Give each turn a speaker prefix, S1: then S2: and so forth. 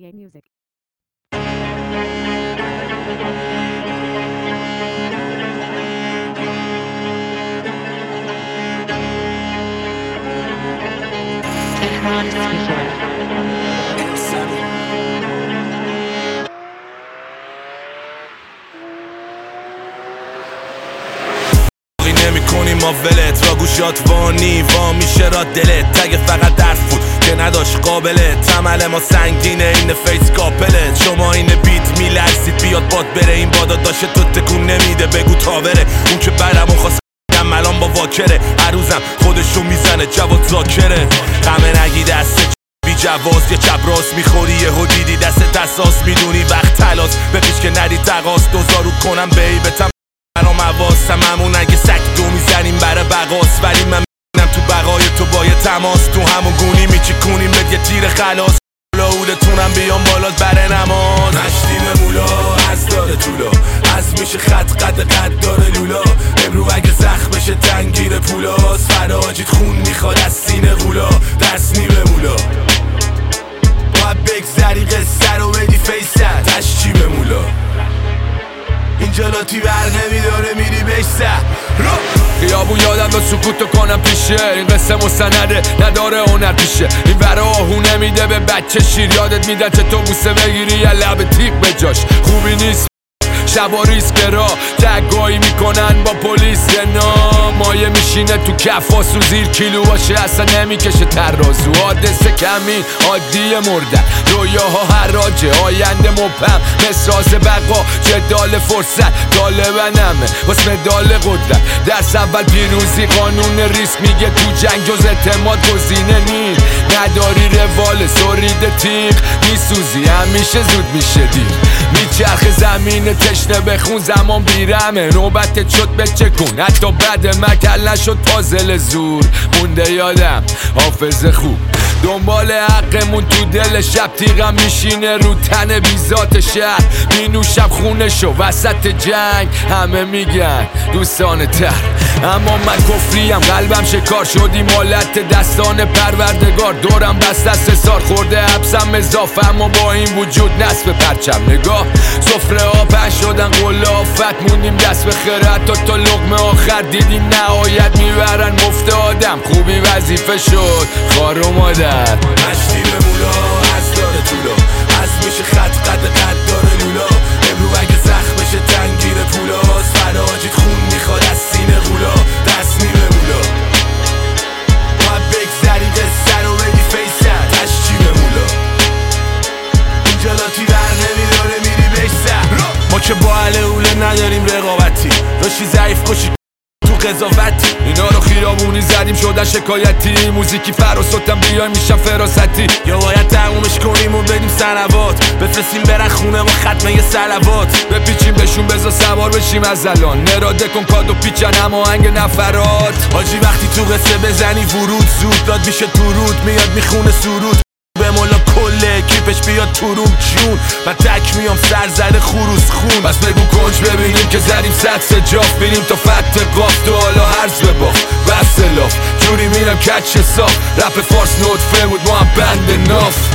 S1: RCA Music.
S2: نمی کنی ما ولت را گوشات وانی وا میشه را دلت تگ فقط درس بود که نداشت قابلت تمل ما سنگینه این فیس کاپلت شما این بیت میلرزید بیاد باد بره این بادا داشته تو تکون نمیده بگو تا بره اون که برمون خواست الان با واکره هر روزم خودشو میزنه جواد زاکره غمه نگی دسته بی جواز یه چپ راست میخوری یهو دیدی دست اساس میدونی وقت تلاس بپیش که ندی تقاس دوزارو کنم بیبتم برام حواسم همون اگه سک دو میزنیم برای بقاس ولی من میبینم تو بقای تو با یه تماس تو همون گونی میچیکونیم بد یه تیر خلاص لاولتونم بیام بالات بره نماز نشتیم مولا از داره طولا از میشه خط قد داره لولا امرو اگه زخم بشه تنگیر پولاس فراجید خون میخواد از سینه غولا دست نیمه مولا باید بگذری قصه رو بدی فیسن تشجیب مولا اینجا لاتی بر نمیداره میری بیسته خیابون یادم با سکوتو کنم پیشه این قصه مستنده نداره هنر پیشه این ور آهو نمیده به بچه شیر یادت میدن چه تو بوسه بگیری یه لب تیغ به جاش خوبی نیست شبا ریسک را دگایی میکنن با پلیس نام مایه میشینه تو کفاس و زیر کیلوهاشه اصلا نمیکشه ترازو حادثه کمی عادی مردن رویاها حراجه آینده مبهم مسراز بقا جدال فرصت طالبنمه واسه مدال قدرت درس اول پیروزی قانون ریسک میگه تو جنگ جز اعتماد گزینه نی نداری روال سرید تیغ میسوزی همیشه زود میشه دیر میچرخ زمین تشنه بخون زمان بیرمه نوبتت شد بچکون حتی بعد مکل نشد پازل زور مونده یادم حافظ خوب دنبال حقمون تو دل شب تیغم میشینه رو تن بیزات شهر مینوشم خونشو وسط جنگ همه میگن دوستان تر اما من کفریم قلبم شکار شدی مالت دستان پروردگار دورم بست دست سار خورده حبسم اضافه اما با این وجود نصب پرچم نگاه سفره ها پهن شدن قلافت موندیم دست به خیرت تا لقمه آخر دیدیم نهایت میبرن مفت آدم خوبی وظیفه شد خار و مادر مشتی به مولا از داره طولا از میشه خط قد داره لولا امرو اگه زخم بشه تنگیر پولاس فراجید خون میخواد از سینه غولا دست نیمه مولا باید بگذری قصه رو بدی فیسن تشجیب مولا اینجا لاتی بر نمیداره میری بیسته ما که با اهل اوله نداریم رقابتی داشتی ضعیف کشی تو قضاوتی اینا رو خیابونی زدیم شدن شکایتی موزیکی فراسوتم بیای میشم فراستی یا باید تمومش کنیم و بدیم سنوات بفرستیم برن خونه و ختمه یه سلوات بپیچیم بهشون بزا سوار بشیم از الان نراده کن کادو پیچن هماهنگ نفرات حاجی وقتی تو قصه بزنی ورود زود داد میشه تو رود میاد میخونه سرود به مولا کل اکیپش بیاد تو روم جون من تک میام سر زده خروس خون بس بگو کنج ببینیم که زدیم صد سجاف بینیم تا فت قاف تو حالا هرز بباف بس لاف جوری میرم کچ صاف رپ فارس نوت فهم بود ما هم بند ناف